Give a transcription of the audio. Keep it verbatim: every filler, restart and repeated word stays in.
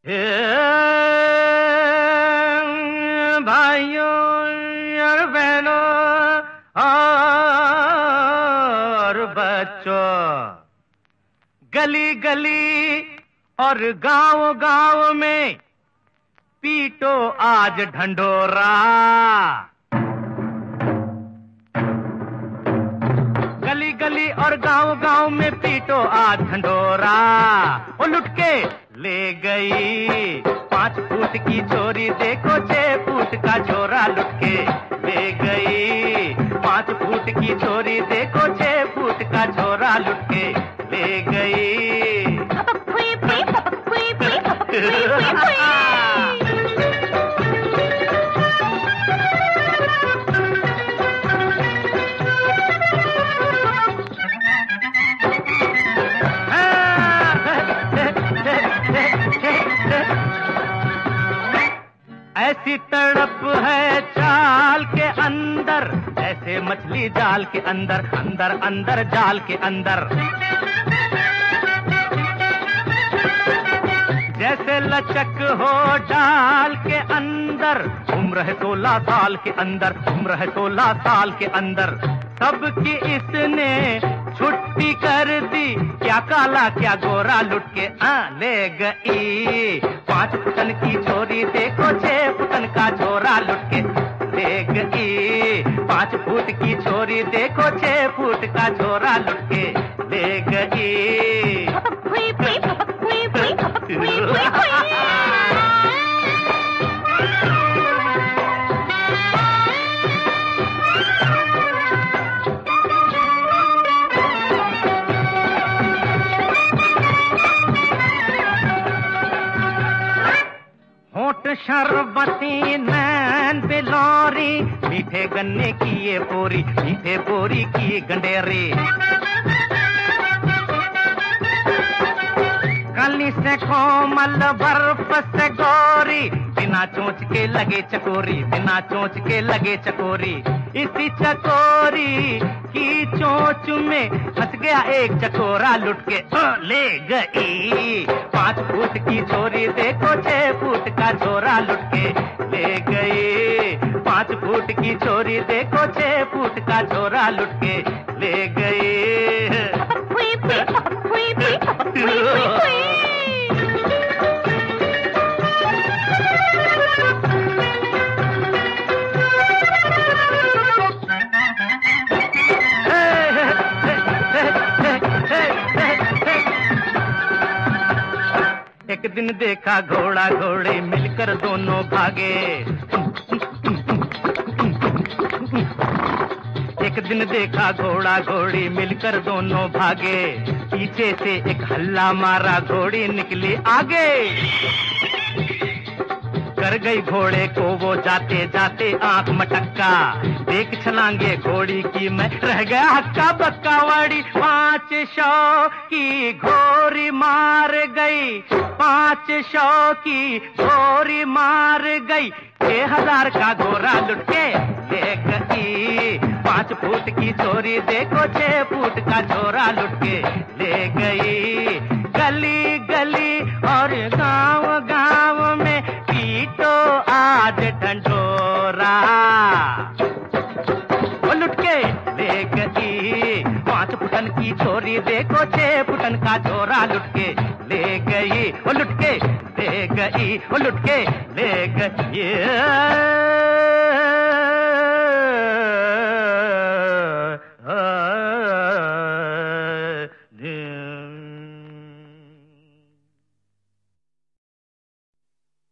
भाइयों और बहनों और बच्चों, गली गली और गांव गांव में पीटो आज ढंढोरा। गली गली और गांव गांव में पीटो आज ढंढोरा। ओ लुटके ले गई पांच फुट की चोरी, देखो छह फुट का छोरा। लुटके ले गई पांच फुट की चोरी, देखो छह फुट का छोरा। लुटके ले गई। ऐसी तड़प है चाल के अंदर, ऐसे मछली जाल के अंदर, अंदर अंदर जाल के अंदर। जैसे लचक हो डाल के अंदर, उम्र है सोलह साल के अंदर, उम्र है सोलह साल के अंदर। सबकी इसने छुट्टी कर दी, क्या काला क्या गोरा। लुटके आ ले गई पांच फुटन की चोरी, देखो छह फुटन का छोरा। लुटके ले गई पांच फुट की चोरी, देखो छह फुट का छोरा। लुटके ले गई। होठ शरबती नैन बिलोरी, मीठे गन्ने की ये बोरी, मीठे बोरी की गंडेरी। कली से कोमल बर्फ से गोरी, बिना चोंच के लगे चकोरी, बिना चोंच के लगे चकोरी। इसी चकोरी की चोंच में फंस गया एक चकोरा। लुटके ले गई पांच फुट की चोरी, देखो छह फुट का छोरा। लुटके ले गई पांच फुट की चोरी, देखो छह फुट का छोरा। लुटके ले गई। एक दिन देखा घोड़ा घोड़े मिलकर दोनों भागे। एक दिन देखा घोड़ा घोड़ी मिलकर दोनों भागे, पीछे से एक हल्ला मारा, घोड़ी निकली आगे। कर गई घोड़े को वो जाते जाते आंख मटक्का, देख छलांगे घोड़ी की मैं रह गया हक्का बक्का। वाड़ी पांच सौ की घोड़ी मार गई, पांच सौ की घोड़ी मार गई। छह हजार का घोड़ा लुटके ले गई पांच फुट की चोरी, देखो छह फुट का छोरा। लुटके ले गई। गली गली और गांव गांव में पीटो आज ढंढोरा। वो लुटके ले गई पांच फुटन की चोरी, देखो छह फुटन का छोरा। लुटके ले गई, वो लुटके ले गई, वो लुटके ले गई।